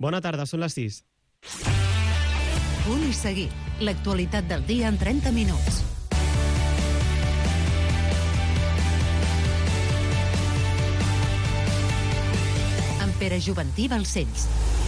Bona tarda, són les 6. Punt i seguit. L'actualitat del dia en 30 minuts. Amb Pere Juventí Balcells.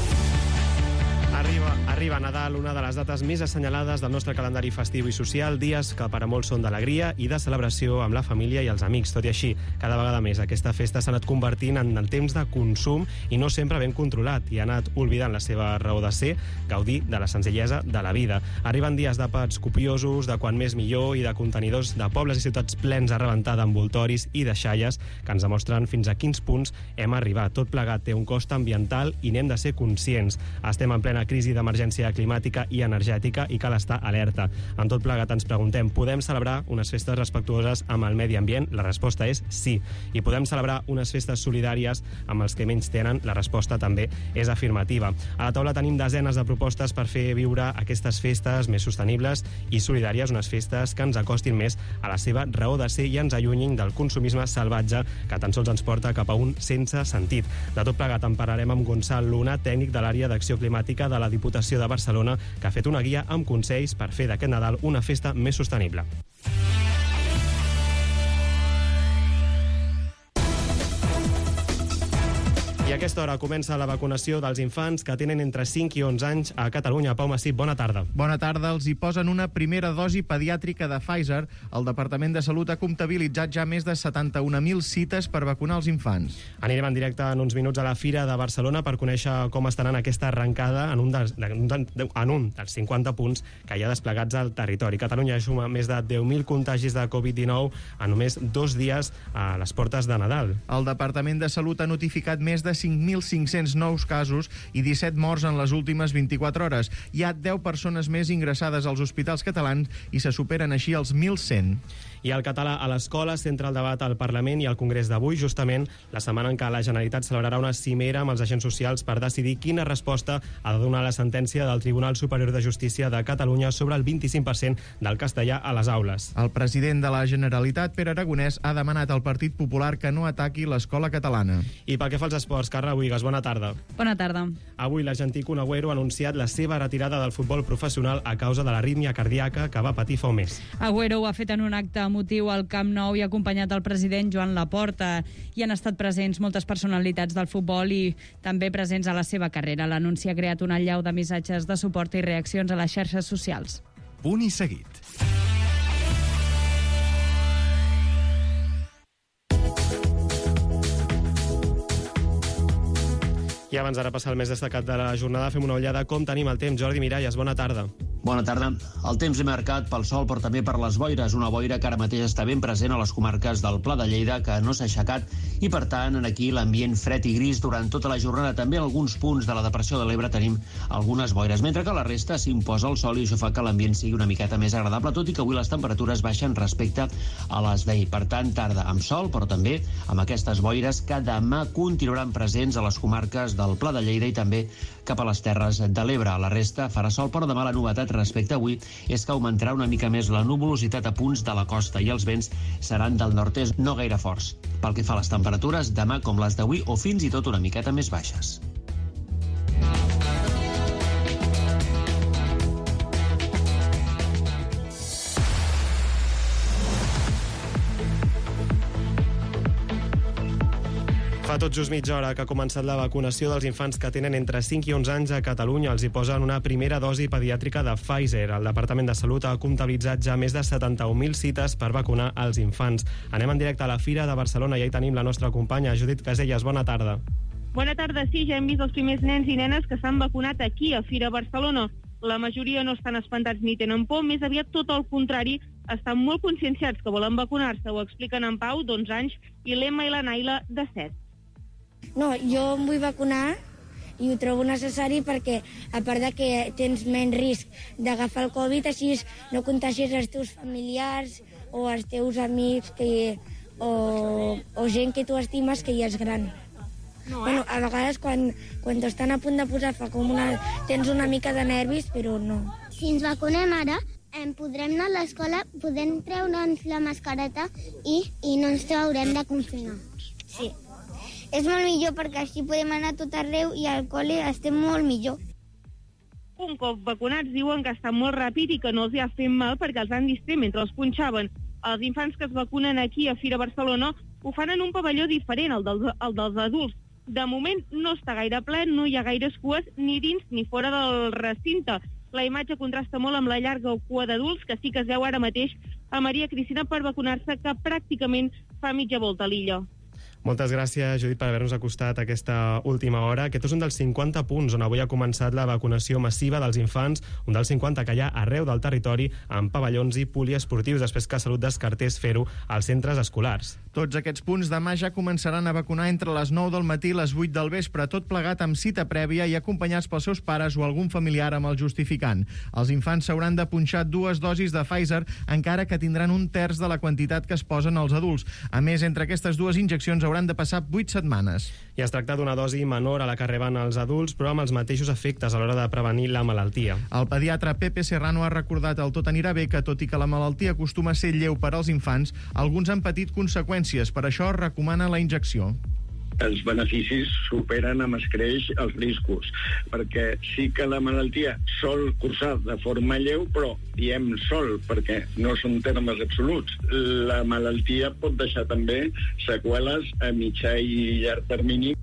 Arriba Nadal, una de les dates més assenyalades del nostre calendari festiu i social, dies que per a molts són d'alegria i de celebració amb la família i els amics. Tot i així, cada vegada més aquesta festa s'ha anat convertint en el temps de consum i no sempre ben controlat, i ha anat oblidant la seva raó de ser, gaudir de la senzillesa de la vida. Arriben dies d'àpats copiosos, de quan més millor, i de contenidors de pobles i ciutats plens a rebentar d'envoltoris i de xalles que ens demostren fins a quins punts hem arribat. Tot plegat té un cost ambiental i n'hem de ser conscients. Estem en plena crisi d'emergència climàtica i energètica i cal estar alerta. En tot plegat ens preguntem, podem celebrar unes festes respectuoses amb el medi ambient? La resposta és sí. I podem celebrar unes festes solidàries amb els que menys tenen? La resposta també és afirmativa. A la taula tenim desenes de propostes per fer viure aquestes festes més sostenibles i solidàries, unes festes que ens acostin més a la seva raó de ser i ens allunyin del consumisme salvatge que tan sols ens porta cap a un sense sentit. De tot plegat en parlarem amb Gonçal Luna, tècnic de l'àrea d'acció climàtica de la Diputació de Barcelona, que ha fet una guia amb consells per fer d'aquest Nadal una festa més sostenible. I a aquesta hora comença la vacunació dels infants que tenen entre 5 i 11 anys a Catalunya. Pau Massip, bona tarda. Bona tarda. Els hi posen una primera dosi pediàtrica de Pfizer. El Departament de Salut ha comptabilitzat ja més de 71.000 cites per vacunar els infants. Anirem en directe en uns minuts a la Fira de Barcelona per conèixer com estaran aquesta arrencada en un dels 50 punts que hi ha desplegats al territori. Catalunya suma més de 10.000 contagis de Covid-19 en només 2 dies a les portes de Nadal. El Departament de Salut ha notificat més de 5.500 nous casos i 17 morts en les últimes 24 hores. Hi ha 10 persones més ingressades als hospitals catalans i se superen així els 1.100. I el català a l'escola centra el debat al Parlament i al Congrés d'avui, justament la setmana en què la Generalitat celebrarà una cimera amb els agents socials per decidir quina resposta ha de donar la sentència del Tribunal Superior de Justícia de Catalunya sobre el 25% del castellà a les aules. El president de la Generalitat, Pere Aragonès, ha demanat al Partit Popular que no ataqui l'escola catalana. I pel que fa als esports, Carla Buigas, bona tarda. Bona tarda. Avui l'argentí Kun Agüero ha anunciat la seva retirada del futbol professional a causa de l'arrítmia cardíaca que va patir fa un mes. Agüero ho ha fet en un acte emotiu al Camp Nou i ha acompanyat el president Joan Laporta. Hi han estat presents moltes personalitats del futbol i també presents a la seva carrera. L'anunci ha creat un allau de missatges de suport i reaccions a les xarxes socials. Punt i seguit. I abans d'ara passar el més destacat de la jornada, fem una ullada com tenim el temps. Jordi Miralles, bona tarda. Bona tarda. El temps és marcat pel sol, però també per les boires. Una boira que ara mateix està ben present a les comarques del Pla de Lleida, que no s'ha aixecat, i per tant, aquí l'ambient fred i gris durant tota la jornada. També en alguns punts de la depressió de l'Ebre tenim algunes boires, mentre que a la resta s'imposa el sol i això fa que l'ambient sigui una miqueta més agradable, tot i que avui les temperatures baixen respecte a les d'ahir. Per tant, tarda amb sol, però també amb aquestes boires que demà continuaran presents a les comarques del Pla de Lleida i també cap a les Terres de l'Ebre. A la resta farà sol, però demà la novetat respecte a avui és que augmentarà una mica més la nuvolositat a punts de la costa i els vents seran del nord-est no gaire forts. Pel que fa a les temperatures, demà com les d'avui o fins i tot una miqueta més baixes. Fa tot just mitja hora que ha començat la vacunació dels infants que tenen entre 5 i 11 anys a Catalunya. Els hi posen una primera dosi pediàtrica de Pfizer. El Departament de Salut ha comptabilitzat ja més de 71.000 cites per vacunar els infants. Anem en directe a la Fira de Barcelona i hi tenim la nostra companya Judit Caselles. Bona tarda. Bona tarda, sí, ja hem vist els primers nens i nenes que s'han vacunat aquí, a Fira Barcelona. La majoria no estan espantats ni tenen por, més aviat tot el contrari, estan molt conscienciats que volen vacunar-se. Ho expliquen en Pau, d'11 anys, i l'Emma i la Naila, de 7. No, jo em vull vacunar i ho trobo necessari perquè, a part de que tens menys risc d'agafar el Covid, així no contagis els teus familiars o els teus amics o gent que tu estimes que ja és gran. Bueno, a vegades quan t'estan a punt de posar tens una mica de nervis, però no. Si ens vacunem ara, podrem anar a l'escola, podem treure'ns la mascareta i no ens haurem de confinar. Sí. és molt millor perquè així podem anar a tot arreu i al col·le estem molt millor. Un cop vacunats diuen que està molt ràpid i que no els hi ha fet mal perquè els han distret mentre els punxaven. Els infants que es vacunen aquí a Fira Barcelona ho fan en un pavelló diferent, el dels adults. De moment no està gaire ple, no hi ha gaires cues ni dins ni fora del recinte. La imatge contrasta molt amb la llarga cua d'adults que sí que es veu ara mateix a Maria Cristina per vacunar-se, que pràcticament fa mitja volta a l'illa. Moltes gràcies, Judit, per haver-nos acostat a aquesta última hora. Aquest és un dels 50 punts on avui ha començat la vacunació massiva dels infants, un dels 50 que hi ha arreu del territori amb pavellons i poliesportius, després que Salut descartés fer-ho als centres escolars. Tots aquests punts demà ja començaran a vacunar entre les 9 del matí i les 8 del vespre, tot plegat amb cita prèvia i acompanyats pels seus pares o algun familiar amb el justificant. Els infants s'hauran de punxar 2 dosis de Pfizer, encara que tindran un terç de la quantitat que es posen als adults. A més, entre aquestes 2 injeccions hauran de passar 8 setmanes. I es tracta d'una dosi menor a la que reben els adults, però amb els mateixos efectes a l'hora de prevenir la malaltia. El pediatre Pepe Serrano ha recordat al Tot anirà bé que, tot i que la malaltia acostuma a ser lleu per als infants, alguns han patit conseqüències. Per això recomana la injecció. Els beneficis superen amb escreix els riscos, perquè sí que la malaltia sol cursar de forma lleu, però diem sol perquè no són termes absoluts. La malaltia pot deixar també seqüeles a mitjà i llarg termini.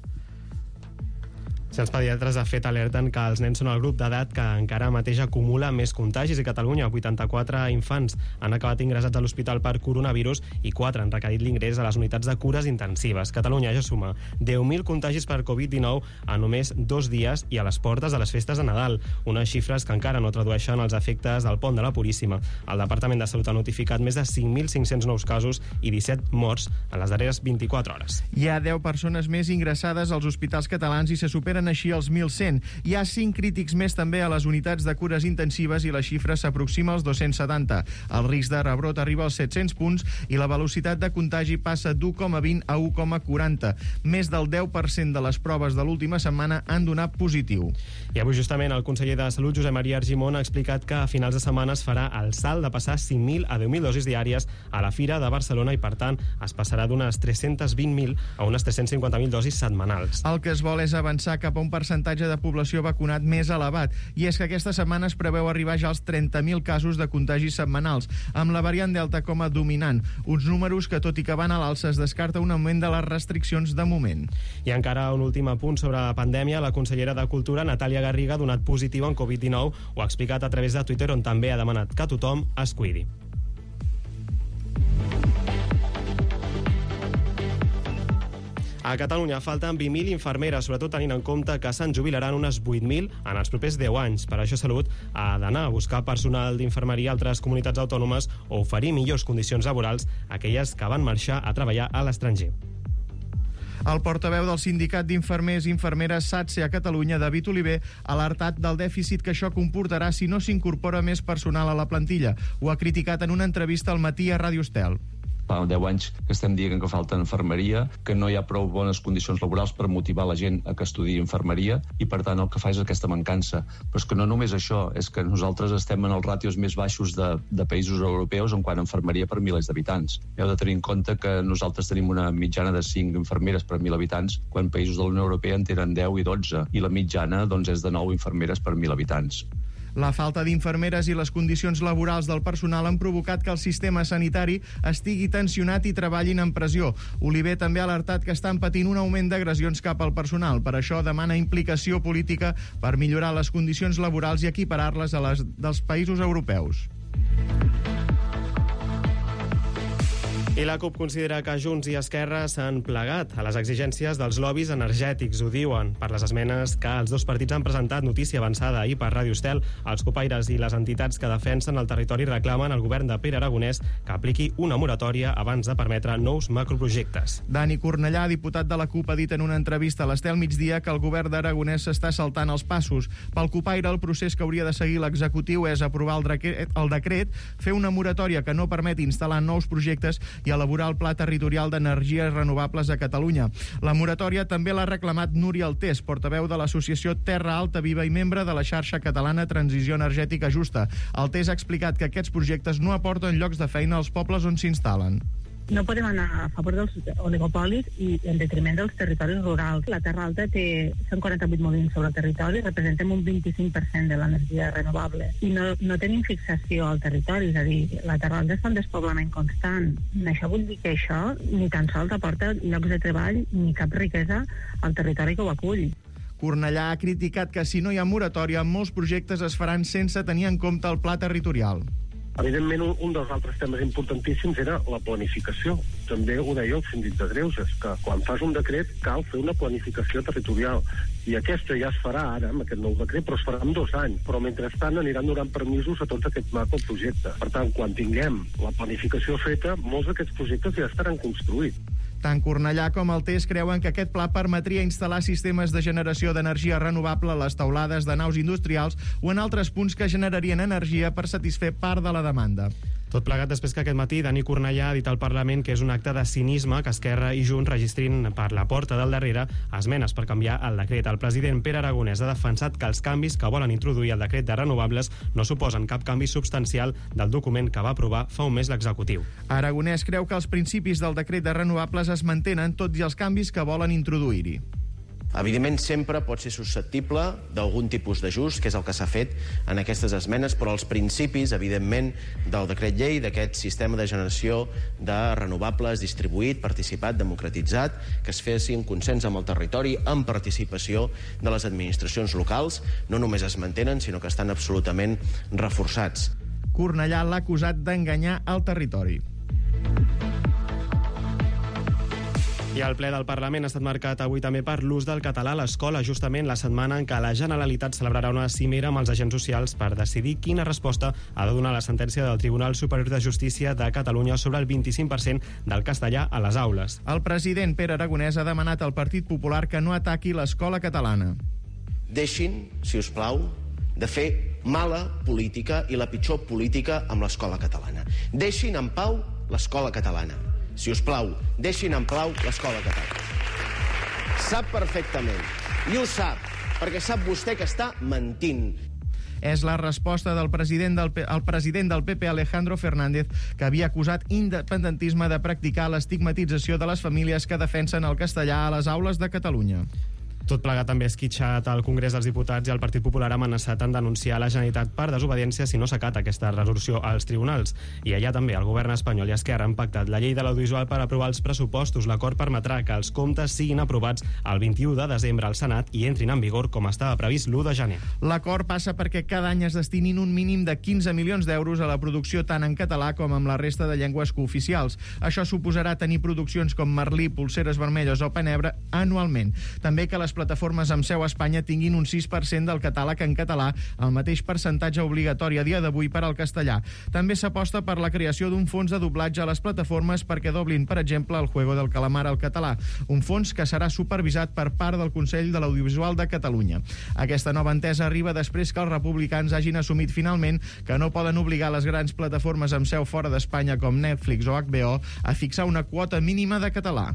Els pediatres, de fet, alerten que els nens són el grup d'edat que encara mateix acumula més contagis. I Catalunya, 84 infants han acabat ingressats a l'hospital per coronavirus i 4 han requerit l'ingrés a les unitats de cures intensives. Catalunya ja suma 10.000 contagis per Covid-19 a només 2 dies i a les portes de les festes de Nadal. Unes xifres que encara no tradueixen els efectes del pont de la Puríssima. El Departament de Salut ha notificat més de 5.500 nous casos i 17 morts en les darreres 24 hores. Hi ha 10 persones més ingressades als hospitals catalans i se superen així els 1.100. Hi ha 5 crítics més també a les unitats de cures intensives i la xifra s'aproxima als 270. El risc de rebrot arriba als 700 punts i la velocitat de contagi passa d'1,20 a 1,40. Més del 10% de les proves de l'última setmana han donat positiu. I avui justament el conseller de Salut, Josep Maria Argimon, ha explicat que a finals de setmana es farà el salt de passar 5.000 a 10.000 dosis diàries a la Fira de Barcelona i, per tant, es passarà d'unes 320.000 a unes 350.000 dosis setmanals. El que es vol és avançar cap a un percentatge de població vacunat més elevat, i és que aquesta setmana es preveu arribar ja als 30.000 casos de contagis setmanals, amb la variant Delta com a dominant, uns números que, tot i que van a l'alça, es descarta un augment de les restriccions de moment. I encara un últim apunt sobre la pandèmia. La consellera de Cultura, Natàlia Garriga, ha donat positiu en Covid-19, ho ha explicat a través de Twitter, on també ha demanat que tothom es cuidi. A Catalunya falten 20.000 infermeres, sobretot tenint en compte que se'n jubilaran unes 8.000 en els propers 10 anys. Per això Salut ha d'anar a buscar personal d'infermeria a altres comunitats autònomes o oferir millors condicions laborals a aquelles que van marxar a treballar a l'estranger. El portaveu del sindicat d'infermers i infermeres SATSE a Catalunya, David Oliver, ha alertat del dèficit que això comportarà si no s'incorpora més personal a la plantilla. Ho ha criticat en una entrevista al matí a Ràdio Estel. Fa 10 anys que estem dient que falta infermeria, que no hi ha prou bones condicions laborals per motivar la gent a que estudiï infermeria i, per tant, el que fa és aquesta mancança. Però és que no només això, és que nosaltres estem en els ràtios més baixos de països europeus en quant a infermeria per milers d'habitants. Heu de tenir en compte que nosaltres tenim una mitjana de 5 infermeres per 1.000 habitants, quan països de la Unió Europea en tenen 10 i 12, i la mitjana doncs, és de 9 infermeres per 1.000 habitants. La falta d'infermeres i les condicions laborals del personal han provocat que el sistema sanitari estigui tensionat i treballin en pressió. Oliver també ha alertat que estan patint un augment d'agressions cap al personal. Per això demana implicació política per millorar les condicions laborals i equiparar-les a les dels països europeus. I la CUP considera que Junts i Esquerra s'han plegat a les exigències dels lobbies energètics, ho diuen, per les esmenes que els dos partits han presentat. Notícia avançada ahir per Ràdio Estel. Els copaires i les entitats que defensen el territori reclamen al govern de Pere Aragonès que apliqui una moratòria abans de permetre nous macroprojectes. Dani Cornellà, diputat de la CUP, ha dit en una entrevista a l'Estel Migdia que el govern d'Aragonès s'està saltant els passos. Pel copaire, el procés que hauria de seguir l'executiu és aprovar el decret, fer una moratòria que no permeti instal·lar nous projectes i elaborar el Pla Territorial d'Energies Renovables a Catalunya. La moratòria també l'ha reclamat Núria Altés, portaveu de l'associació Terra Alta Viva i membre de la xarxa catalana Transició Energètica Justa. Altés ha explicat que aquests projectes no aporten llocs de feina als pobles on s'instal·len. No podem anar a favor dels oligopolis i en detriment dels territoris rurals. La Terra Alta té 148 molins sobre el territori, representem un 25% de l'energia renovable. I no tenim fixació al territori, és a dir, la Terra Alta està en despoblament constant. Això vol dir que això ni tan sols aporta llocs de treball ni cap riquesa al territori que ho acull. Cornellà ha criticat que si no hi ha moratòria, molts projectes es faran sense tenir en compte el pla territorial. Evidentment, un dels altres temes importantíssims era la planificació. També ho deia el síndic de Greuges, que quan fas un decret cal fer una planificació territorial. I aquesta ja es farà ara, amb aquest nou decret, però es farà en 2 anys. Però mentrestant aniran donant permisos a tots aquests macroprojectes. Per tant, quan tinguem la planificació feta, molts d'aquests projectes ja estaran construïts. Tant Cornellà com el TES creuen que aquest pla permetria instal·lar sistemes de generació d'energia renovable a les teulades de naus industrials o en altres punts que generarien energia per satisfer part de la demanda. Tot plegat després que aquest matí Dani Cornellà ha dit al Parlament que és un acte de cinisme que Esquerra i Junts registrin per la porta del darrere esmenes per canviar el decret. El president Pere Aragonès ha defensat que els canvis que volen introduir al decret de renovables no suposen cap canvi substancial del document que va aprovar fa un mes l'executiu. Aragonès creu que els principis del decret de renovables es mantenen tot i els canvis que volen introduir-hi. Evidentment, sempre pot ser susceptible d'algun tipus d'ajust, que és el que s'ha fet en aquestes esmenes, però els principis, evidentment, del decret llei, d'aquest sistema de generació de renovables distribuït, participat, democratitzat, que es fessi en consens amb el territori, amb participació de les administracions locals, no només es mantenen, sinó que estan absolutament reforçats. Cornellà l'ha acusat d'enganyar el territori. I el ple del Parlament ha estat marcat avui també per l'ús del català a l'escola, justament la setmana en què la Generalitat celebrarà una cimera amb els agents socials per decidir quina resposta ha de donar la sentència del Tribunal Superior de Justícia de Catalunya sobre el 25% del castellà a les aules. El president Pere Aragonès ha demanat al Partit Popular que no ataqui l'escola catalana. Deixin, si us plau, de fer mala política i la pitjor política amb l'escola catalana. Deixin en pau l'escola catalana. Si us plau, deixin en plau l'escola catalana. Sap perfectament, i ho sap, perquè sap vostè que està mentint. És la resposta del president del PP, Alejandro Fernández, que havia acusat independentisme de practicar l'estigmatització de les famílies que defensen el castellà a les aules de Catalunya. Tot plegat també esquitxat al Congrés dels Diputats i el Partit Popular ha amenaçat en denunciar la Generalitat per desobediència si no s'acata aquesta resolució als tribunals. I allà també el govern espanyol i Esquerra han pactat la llei de l'audiovisual per aprovar els pressupostos. L'acord permetrà que els comptes siguin aprovats el 21 de desembre al Senat i entrin en vigor com estava previst l'1 de gener. L'acord passa perquè cada any es destinin un mínim de 15 milions d'euros a la producció tant en català com amb la resta de llengües cooficials. Això suposarà tenir produccions com Merlí, Polseres Vermelles o Penebre anualment. També que les plataformes amb seu a Espanya tinguin un 6% del catàleg en català, el mateix percentatge obligatori a dia d'avui per al castellà. També s'aposta per la creació d'un fons de doblatge a les plataformes perquè doblin, per exemple, el Juego del Calamar al català, un fons que serà supervisat per part del Consell de l'Audiovisual de Catalunya. Aquesta nova entesa arriba després que els republicans hagin assumit finalment que no poden obligar les grans plataformes amb seu fora d'Espanya com Netflix o HBO a fixar una quota mínima de català.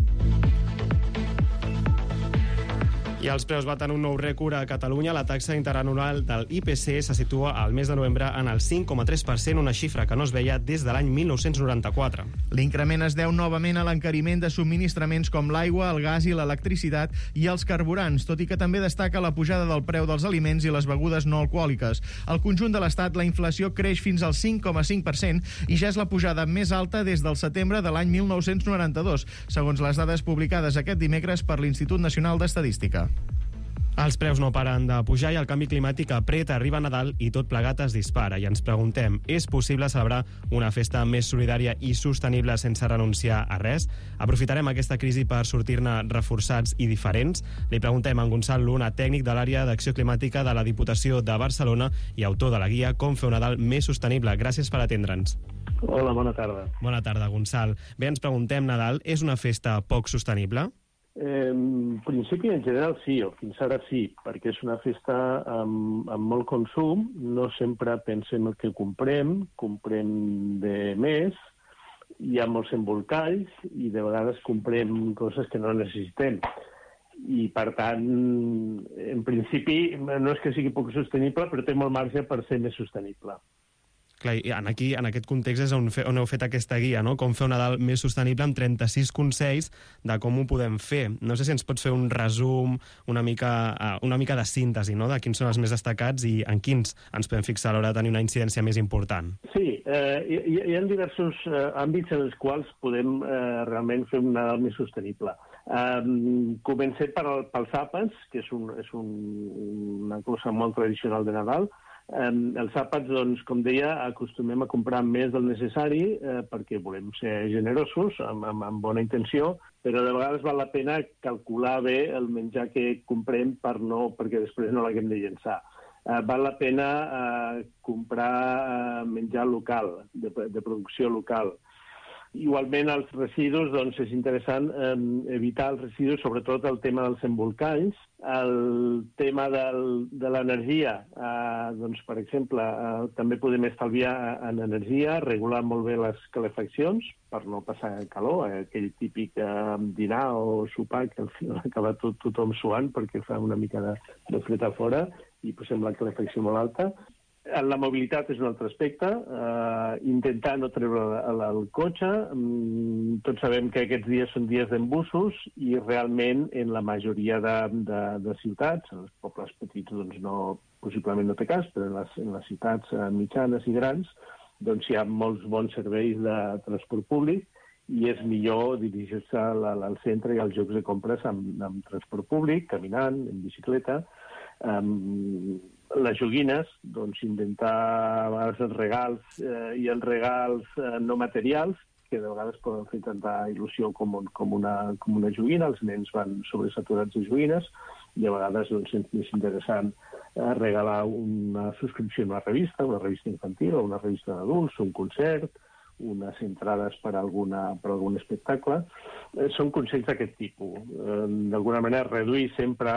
I els preus baten un nou rècord a Catalunya. La taxa interanual del IPC se situa al mes de novembre en el 5,3%, una xifra que no es veia des de l'any 1994. L'increment es deu novament a l'encariment de subministraments com l'aigua, el gas i l'electricitat i els carburants, tot i que també destaca la pujada del preu dels aliments i les begudes no alcohòliques. Al conjunt de l'Estat, la inflació creix fins al 5,5% i ja és la pujada més alta des del setembre de l'any 1992, segons les dades publicades aquest dimecres per l'Institut Nacional d'Estadística. Els preus no paren de pujar i el canvi climàtic apreta, arriba Nadal i tot plegat es dispara. I ens preguntem, és possible celebrar una festa més solidària i sostenible sense renunciar a res? Aprofitarem aquesta crisi per sortir-ne reforçats i diferents? Li preguntem a en Gonçal Luna, tècnic de l'àrea d'acció climàtica de la Diputació de Barcelona i autor de la guia Com fer un Nadal més sostenible. Gràcies per atendre'ns. Hola, bona tarda. Bona tarda, Gonçal. Bé, ens preguntem, Nadal és una festa poc sostenible? En principi, en general, sí, o fins ara sí, perquè és una festa amb molt consum, no sempre pensem el que comprem de més, hi ha molts embolcalls i de vegades comprem coses que no necessitem. I, per tant, en principi, no és que sigui poc sostenible, però té molt marge per ser més sostenible. Clar, i en aquest context és on heu fet aquesta guia, no? Com fer un Nadal més sostenible amb 36 consells de com ho podem fer. No sé si ens pots fer un resum, una mica de síntesi, no? De quins són els més destacats i en quins ens podem fixar a l'hora de tenir una incidència més important. Sí, hi ha diversos àmbits en els quals podem realment fer un Nadal més sostenible. Comencem pels àpats, que és una cosa molt tradicional de Nadal. Els àpats, doncs, com deia, acostumem a comprar més del necessari perquè volem ser generosos, amb bona intenció, però de vegades val la pena calcular bé el menjar que comprem perquè després no l'haguem de llençar. Val la pena comprar menjar local, de producció local. Igualment, els residus, doncs, és interessant evitar els residus, sobretot el tema dels embolcalls. El tema de l'energia, doncs, per exemple, també podem estalviar en energia, regular molt bé les calefaccions per no passar calor, aquell típic dinar o sopar que al final acaba tothom suant perquè fa una mica de fred a fora i posem la calefacció molt alta. La mobilitat és un altre aspecte, intentar no treure el cotxe. Tots sabem que aquests dies són dies d'embussos i realment en la majoria de ciutats, en els pobles petits doncs possiblement no té cas, però en les ciutats mitjanes i grans doncs hi ha molts bons serveis de transport públic i és millor dirigir-se al centre i als llocs de compres amb transport públic, caminant, en bicicleta. Les joguines, doncs intentar a vegades els regals i els regals no materials, que de vegades poden fer tanta il·lusió com una joguina. Els nens van sobresaturats de joguines i a vegades doncs, és interessant regalar una subscripció a una revista infantil o una revista d'adults, un concert, unes entrades per algun espectacle. Són consells d'aquest tipus. D'alguna manera, reduir sempre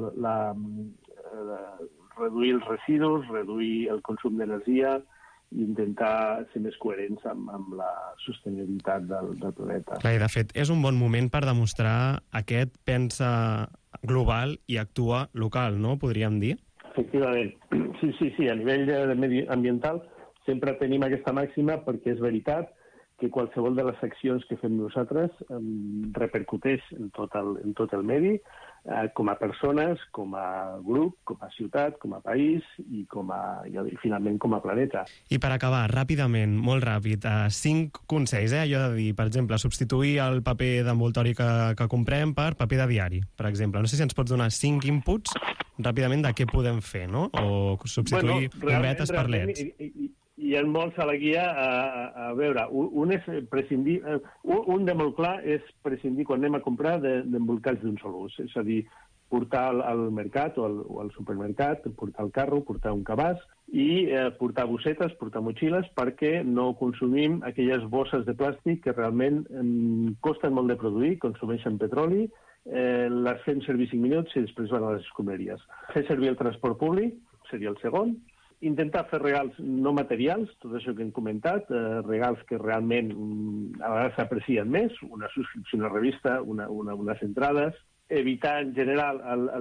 reduir els residus, reduir el consum d'energia i intentar ser més coherents amb la sostenibilitat del planeta. Clar, i de fet, és un bon moment per demostrar aquest pensa global i actua local, no? Podríem dir? Efectivament. Sí. A nivell ambiental sempre tenim aquesta màxima perquè és veritat que qualsevol de les accions que fem nosaltres repercuteix en tot el medi, com a persones, com a grup, com a ciutat, com a país i finalment com a planeta. I per acabar, ràpidament, molt ràpid, 5 consells, allò de dir, per exemple, substituir el paper d'envoltori que comprem per paper de diari, per exemple. No sé si ens pots donar 5 inputs ràpidament de què podem fer, no? O substituir bombetes per leds. Hi ha molts a la guia. A veure, un és prescindir... Un de molt clar és prescindir quan anem a comprar d'embolcalls d'un sol ús. És a dir, portar al mercat o al supermercat, portar al carro, portar un cabàs i portar bossetes, portar motxilles, perquè no consumim aquelles bosses de plàstic que realment costen molt de produir, consumeixen petroli, les fem servir 5 minuts i després van a les escombraries. Fer servir el transport públic seria el segon. Intentar fer regals no materials, tot això que hem comentat, regals que realment a vegades s'aprecien més, una subscripció a una revista, unes entrades. Evitar en general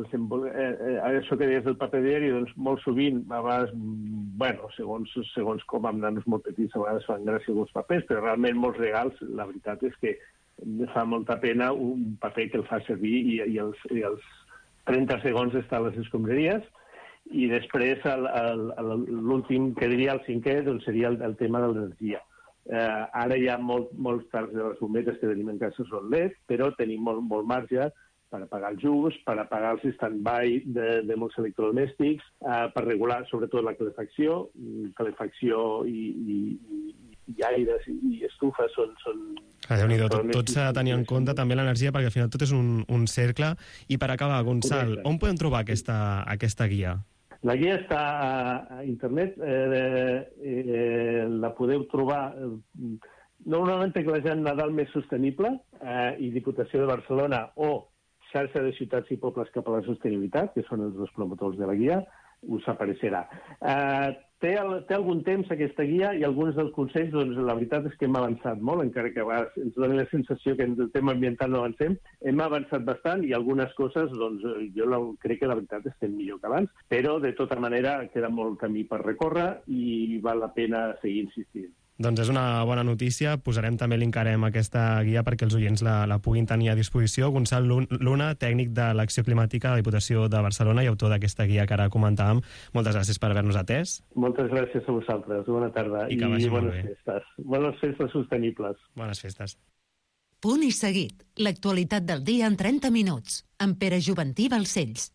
això que deies del paper diari, doncs molt sovint, a vegades, segons com amb nanos molt petits, a vegades fan gràcia alguns papers, però realment molts regals, la veritat és que fa molta pena un paper que el fa servir i els 30 segons està a les escombraries. I després, l'últim, que diria el 5è, doncs seria el tema de l'energia. Ara hi ha molts parcs de les bombetes que tenim en casa són LED, però tenim molt marge per apagar els llums, per apagar els stand-by de molts electrodomèstics, per regular sobretot la calefacció i aires i estufes són... Déu-n'hi-do, tot s'ha de tenir en compte també l'energia, perquè al final tot és un cercle. I per acabar, Gonçal, on podem trobar aquesta guia? La guia està a internet, la podeu trobar normalment teclejant Nadal més sostenible i Diputació de Barcelona o Xarxa de Ciutats i Pobles cap a la Sostenibilitat, que són els dos promotors de la guia. us apareixerà. Té algun temps aquesta guia i alguns dels consells, doncs la veritat és que hem avançat molt, encara que a vegades ens dona la sensació que en el tema ambiental no avancem. Hem avançat bastant i algunes coses, doncs jo crec que la veritat és que estem millor que abans, però de tota manera queda molt camí per recórrer i val la pena seguir insistint. Doncs és una bona notícia. Linkarem aquesta guia perquè els oients la puguin tenir a disposició. Gonçal Luna, tècnic de l'Acció Climàtica de la Diputació de Barcelona i autor d'aquesta guia que ara comentàvem. Moltes gràcies per haver-nos atès. Moltes gràcies a vosaltres. Bona tarda i bones festes. Bones festes sostenibles. Bones festes. Punt i seguit. L'actualitat del dia en 30 minuts. Amb Pere Juventí Balcells.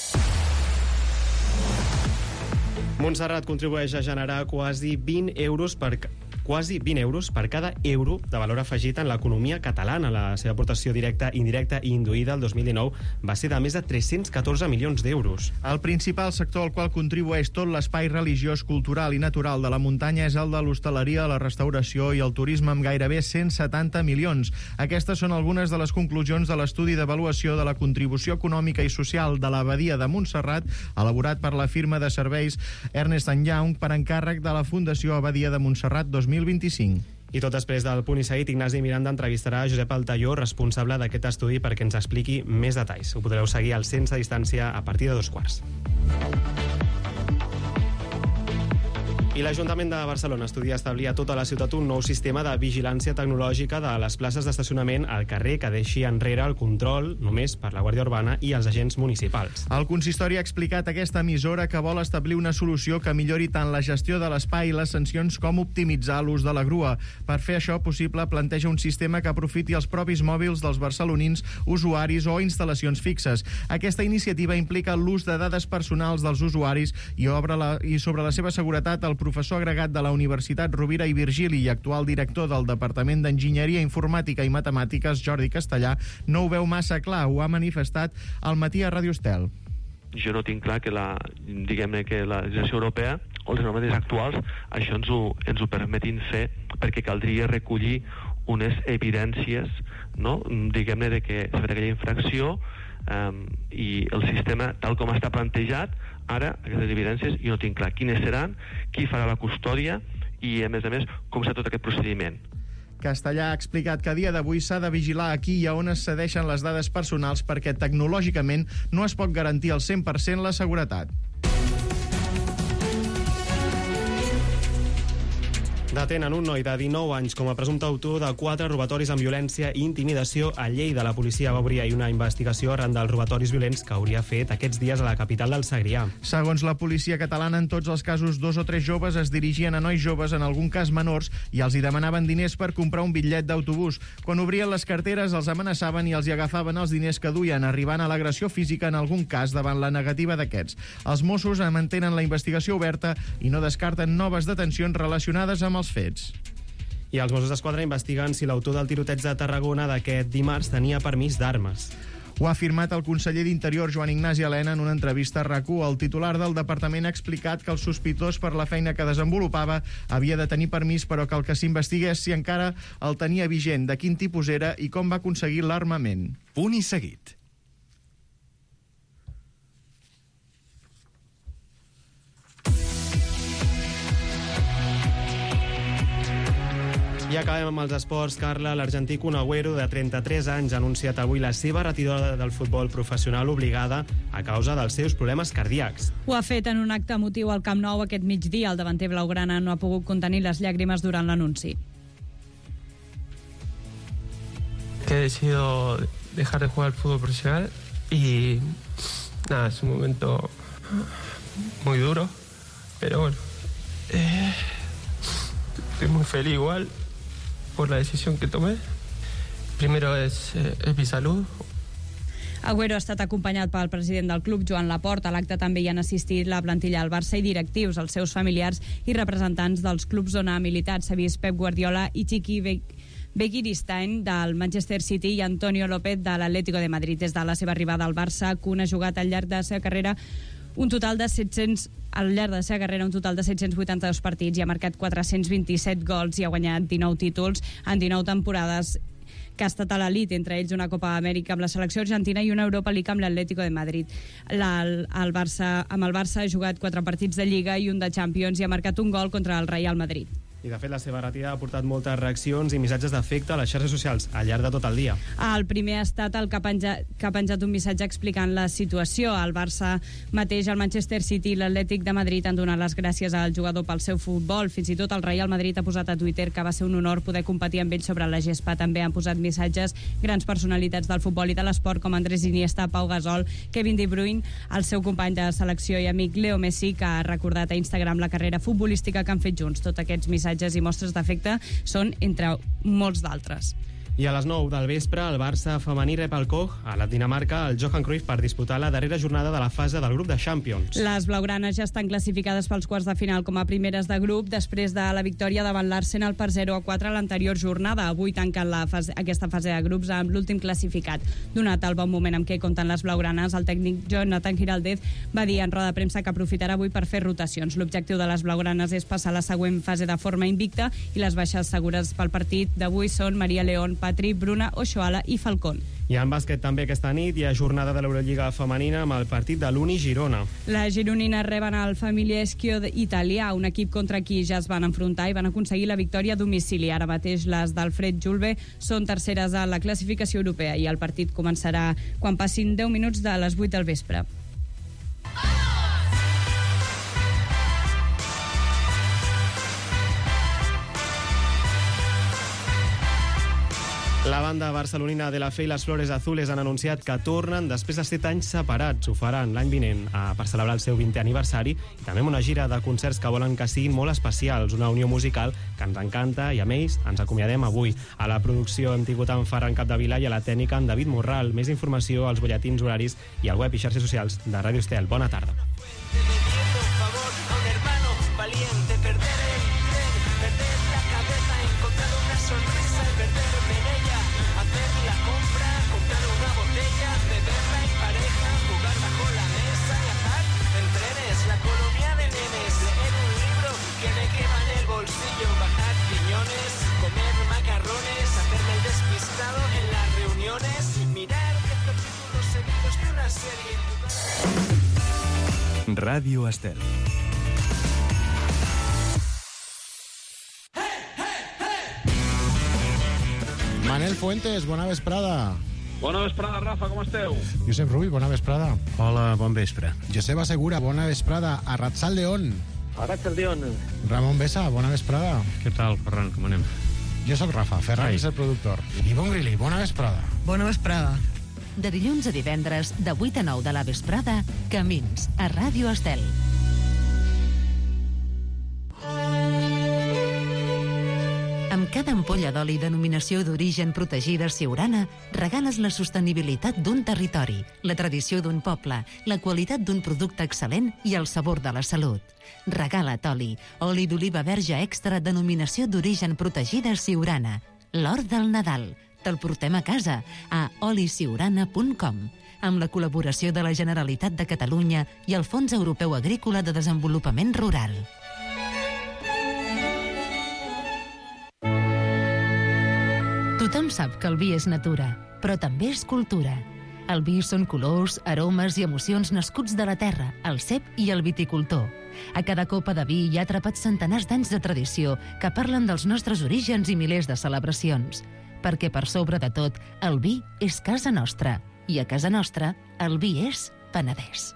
Montserrat contribueix a generar quasi 20 euros per cada euro de valor afegit en l'economia catalana. La seva aportació directa, indirecta i induïda el 2019 va ser de més de 314 milions d'euros. El principal sector al qual contribueix tot l'espai religiós, cultural i natural de la muntanya és el de l'hostaleria, la restauració i el turisme amb gairebé 170 milions. Aquestes són algunes de les conclusions de l'estudi d'avaluació de la contribució econòmica i social de l'Abadia de Montserrat, elaborat per la firma de serveis Ernst & Young per encàrrec de la Fundació Abadia de Montserrat 2025. I tot després del punt i seguit, Ignasi Miranda entrevistarà Josep Altaió, responsable d'aquest estudi, perquè ens expliqui més detalls. Ho podreu seguir al Sense Distància a partir de 2:15. I l'Ajuntament de Barcelona estudia establir a tota la ciutat un nou sistema de vigilància tecnològica de les places d'estacionament al carrer que deixi enrere el control només per la Guàrdia Urbana i els agents municipals. El consistori ha explicat a aquesta emissora que vol establir una solució que millori tant la gestió de l'espai i les sancions com optimitzar l'ús de la grua. Per fer això possible, planteja un sistema que aprofiti els propis mòbils dels barcelonins, usuaris o instal·lacions fixes. Aquesta iniciativa implica l'ús de dades personals dels usuaris i sobre la seva seguretat el professor agregat de la Universitat Rovira i Virgili i actual director del Departament d'Enginyeria Informàtica i Matemàtiques, Jordi Castellà, no ho veu massa clar. Ho ha manifestat al matí a Ràdio Estel. Jo no tinc clar que la legislació europea o les normes actuals això ens ho permetin fer, perquè caldria recollir unes evidències, no? Diguem-ne, de que s'ha fet aquella infracció i el sistema, tal com està plantejat, ara, aquestes evidències, jo no tinc clar quines seran, qui farà la custòdia i, a més, com serà tot aquest procediment. Castellà ha explicat que a dia d'avui s'ha de vigilar a qui i a on es cedeixen les dades personals perquè tecnològicament no es pot garantir al 100% la seguretat. Detenen un noi de 19 anys com a presumpte autor de 4 robatoris amb violència i intimidació a Lleida. La policia va obrir ahir una investigació arran dels robatoris violents que hauria fet aquests dies a la capital del Segrià. Segons la policia catalana, en tots els casos 2 o 3 joves es dirigien a nois joves, en algun cas menors, i els hi demanaven diners per comprar un bitllet d'autobús. Quan obrien les carteres els amenaçaven i els hi agafaven els diners que duien, arribant a l'agressió física en algun cas davant la negativa d'aquests. Els Mossos mantenen la investigació oberta i no descarten noves detencions relacionades amb els fets. I els Mossos d'Esquadra investiguen si l'autor del tiroteig de Tarragona d'aquest dimarts tenia permís d'armes. Ho ha afirmat el conseller d'Interior, Joan Ignasi Elena, en una entrevista a RAC1. El titular del departament ha explicat que el sospitós per la feina que desenvolupava havia de tenir permís, però que el que s'investigués si encara el tenia vigent, de quin tipus era i com va aconseguir l'armament. Punt i seguit. I acabem amb els esports, Carla. L'argentí Kun Agüero, de 33 anys, ha anunciat avui la seva retirada del futbol professional obligada a causa dels seus problemes cardíacs. Ho ha fet en un acte emotiu al Camp Nou aquest migdia. El davanter blaugrana no ha pogut contenir les llàgrimes durant l'anunci. Que he decidido dejar de jugar al fútbol profesional y nada, es un momento muy duro, pero bueno, estoy muy feliz igual por la decisión que tomé. Primero es mi salud. Agüero ha estat acompanyat pel president del club, Joan Laporta. A l'acte també hi han assistit la plantilla del Barça i directius, els seus familiars i representants dels clubs on ha militat. S'ha vist Pep Guardiola i Chiqui Begiristain del Manchester City i Antonio López de l'Atlético de Madrid. Des de la seva arribada al Barça, Kun ha jugat al llarg de la seva carrera un total de 782 partits i ha marcat 427 gols i ha guanyat 19 títols en 19 temporades que ha estat a l'elit, entre ells una Copa Amèrica amb la selecció argentina i una Europa League amb l'Atlético de Madrid. Amb el Barça ha jugat 4 partits de Lliga i un de Champions i ha marcat un gol contra el Real Madrid. I, de fet, la seva retirada ha portat moltes reaccions i missatges d'afecte a les xarxes socials al llarg de tot el dia. El primer ha estat el que ha penjat un missatge explicant la situació. El Barça mateix, el Manchester City i l'Atlètic de Madrid han donat les gràcies al jugador pel seu futbol. Fins i tot el Real Madrid ha posat a Twitter que va ser un honor poder competir amb ell sobre la gespa. També han posat missatges grans personalitats del futbol i de l'esport com Andrés Iniesta, Pau Gasol, Kevin De Bruyne, el seu company de selecció i amic Leo Messi, que ha recordat a Instagram la carrera futbolística que han fet junts. Tots aquests missatges i mostres d'afecte són entre molts d'altres. I a les 9 del vespre, el Barça femení rep el Koch a la Dinamarca al Johan Cruyff per disputar la darrera jornada de la fase del grup de Champions. Les blaugranes ja estan classificades pels quarts de final com a primeres de grup després de la victòria davant l'Arsenal per 0-4 a l'anterior jornada. Avui tanquen aquesta fase de grups amb l'últim classificat. Donat el bon moment amb què compten les blaugranes, el tècnic Jonathan Giraldez va dir en roda de premsa que aprofitarà avui per fer rotacions. L'objectiu de les blaugranes és passar a la següent fase de forma invicta i les baixes segures pel partit d'avui són Maria León, Patri, Bruna, Oshoala i Falcón. I en bàsquet també aquesta nit hi ha jornada de l'Eurolliga femenina amb el partit de l'Uni Girona. Les gironines reben el Famiglia Schio italià, un equip contra qui ja es van enfrontar i van aconseguir la victòria a domicili. Ara mateix les d'Alfred Julve són terceres a la classificació europea i el partit començarà quan passin 10 minuts de les 8 del vespre. La banda barcelonina de la Fe i les Flores Azules han anunciat que tornen després de 7 anys separats. Ho faran l'any vinent per celebrar el seu 20è aniversari i també amb una gira de concerts que volen que siguin molt especials, una unió musical que ens encanta i amb ells ens acomiadem avui. A la producció hem tingut en Ferran Capdevila i a la tècnica en David Morral. Més informació als butlletins horaris i al web i xarxes socials de Ràdio Estel. Bona tarda. Ràdio Estel. Manel Fuentes, bona vesprada. Bona vesprada, Rafa, com esteu? Josep Rull, bona vesprada. Hola, bon vespre. Joseba Segura, bona vesprada. Arratsaldeon. Arratsaldeon. Ramon Besa, bona vesprada. Què tal, Ferran, com anem? Jo sóc Rafa, Ferran és el productor. Ivonne Grilli, bona vesprada. Bona vesprada. De dilluns a divendres, de 8 a 9 de la vesprada, Camins, a Ràdio Estel. Amb cada ampolla d'oli denominació d'origen protegida Siurana, regales la sostenibilitat d'un territori, la tradició d'un poble, la qualitat d'un producte excel·lent i el sabor de la salut. Regala't oli, oli d'oliva verge extra denominació d'origen protegida Siurana. L'or del Nadal. Te'l portem a casa a olisiurana.com amb la col·laboració de la Generalitat de Catalunya i el Fons Europeu Agrícola de Desenvolupament Rural. Tothom sap que el vi és natura, però també és cultura. El vi són colors, aromes i emocions nascuts de la terra, el cep i el viticultor. A cada copa de vi hi ha atrapats centenars d'anys de tradició que parlen dels nostres orígens i milers de celebracions. Perquè per sobre de tot, el vi és casa nostra. I a casa nostra, el vi és Penedès.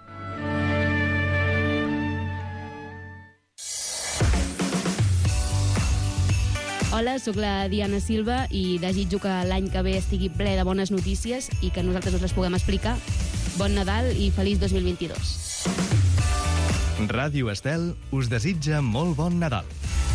Hola, sóc la Diana Silva i desitjo que l'any que ve estigui ple de bones notícies i que nosaltres us les puguem explicar. Bon Nadal i feliç 2022. Ràdio Estel us desitja molt bon Nadal.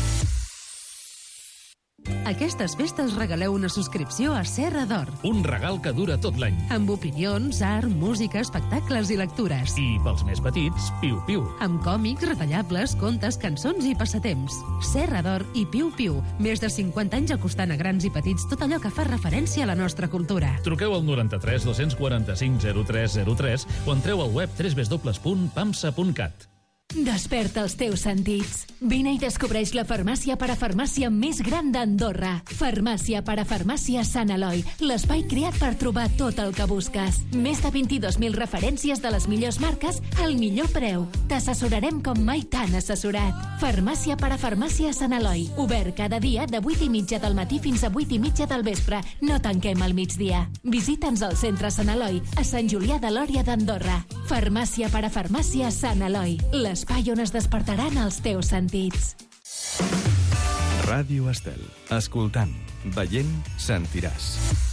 Aquestes festes regaleu una subscripció a Serra d'Or. Un regal que dura tot l'any. Amb opinions, art, música, espectacles i lectures. I pels més petits, piu-piu. Amb còmics, retallables, contes, cançons i passatemps. Serra d'Or i piu-piu. Més de 50 anys acostant a grans i petits tot allò que fa referència a la nostra cultura. Truqueu al 93 245 0303 o entreu al web www.pamsa.cat. Desperta els teus sentits. Vine i descobreix la farmàcia parafarmàcia més gran d'Andorra. Farmàcia parafarmàcia Sant Eloi, l'espai creat per trobar tot el que busques. Més de 22.000 referències de les millors marques al millor preu. T'assessorarem com mai t'han assessorat. Farmàcia parafarmàcia Sant Eloi, obert cada dia de 8:30 del matí fins a 8:30 del vespre. No tanquem al migdia. Visita'ns al centre Sant Eloi, a Sant Julià de Lòria d'Andorra. Farmàcia parafarmàcia Sant Eloi, l'espai on es despertaran els teus sentits. Ràdio Estel. Escoltant, veient, sentiràs.